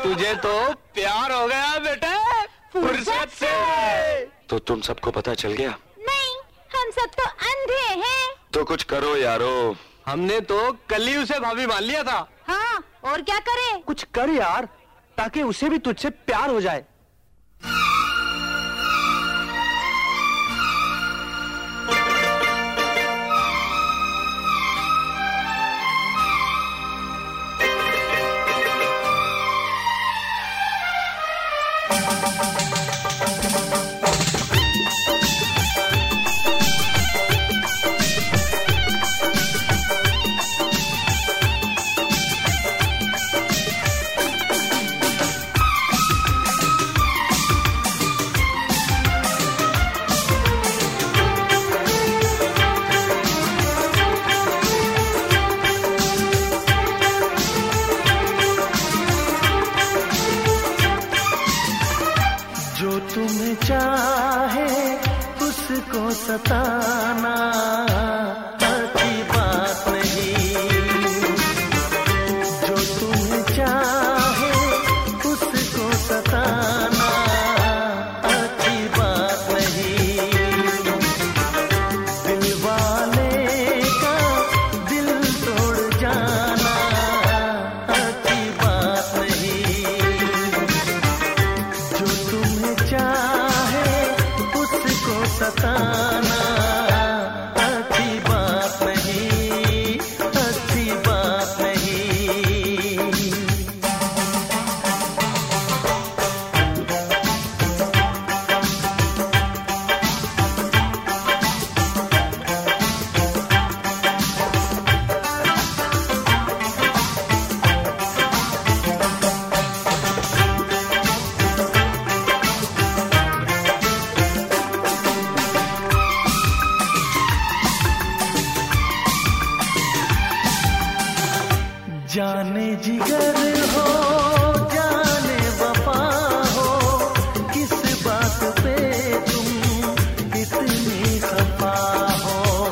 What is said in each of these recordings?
तुझे तो प्यार हो गया बेटे फुर्सत से। तो तुम सबको पता चल गया? नहीं, हम सब तो अंधे हैं। तो कुछ करो यारो। हमने तो कल ही उसे भाभी मान लिया था। हाँ, और क्या करें? कुछ कर यार, ताकि उसे भी तुझसे प्यार हो जाए। जो तुम्हें चाहे उसको सताना अच्छी बात नहीं। जो तुम्हें चाहे उसको सताना अच्छी बात नहीं। दिल वाले का दिल तोड़ जाना अच्छी बात नहीं। जो तुम्हें चाहे उसको सताना अच्छी बात नहीं, अच्छी बात नहीं। जाने जिगर हो जाने वफा हो, किस बात पे तुम इतनी खफा हो।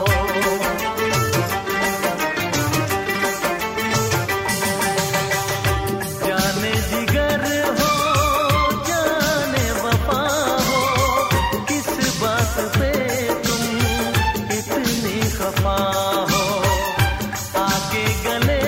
जाने जिगर हो जाने वफा हो, किस बात पे तुम इतनी खफा हो। आके गले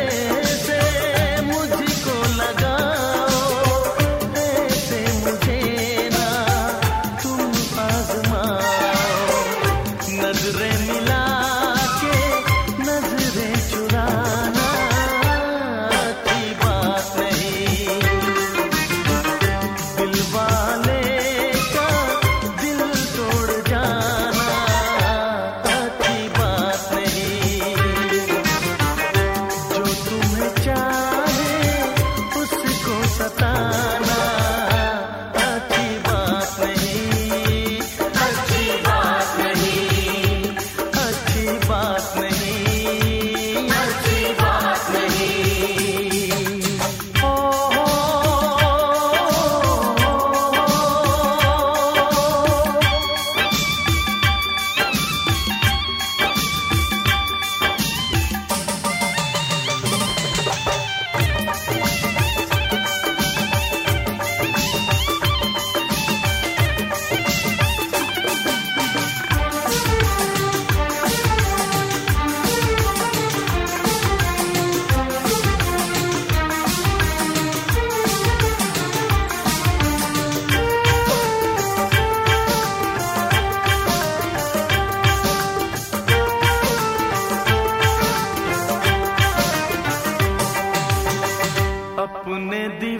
नजरें मिला के नजरें चुराना अच्छी बात नहीं। दिल वाले का दिल तोड़ जाना अच्छी बात नहीं। जो तुम्हें चाहे उसको सताना अच्छी बात नहीं, अच्छी बात नहीं, अच्छी बात नहीं, अच्छी बात नहीं। ओ अपने दिल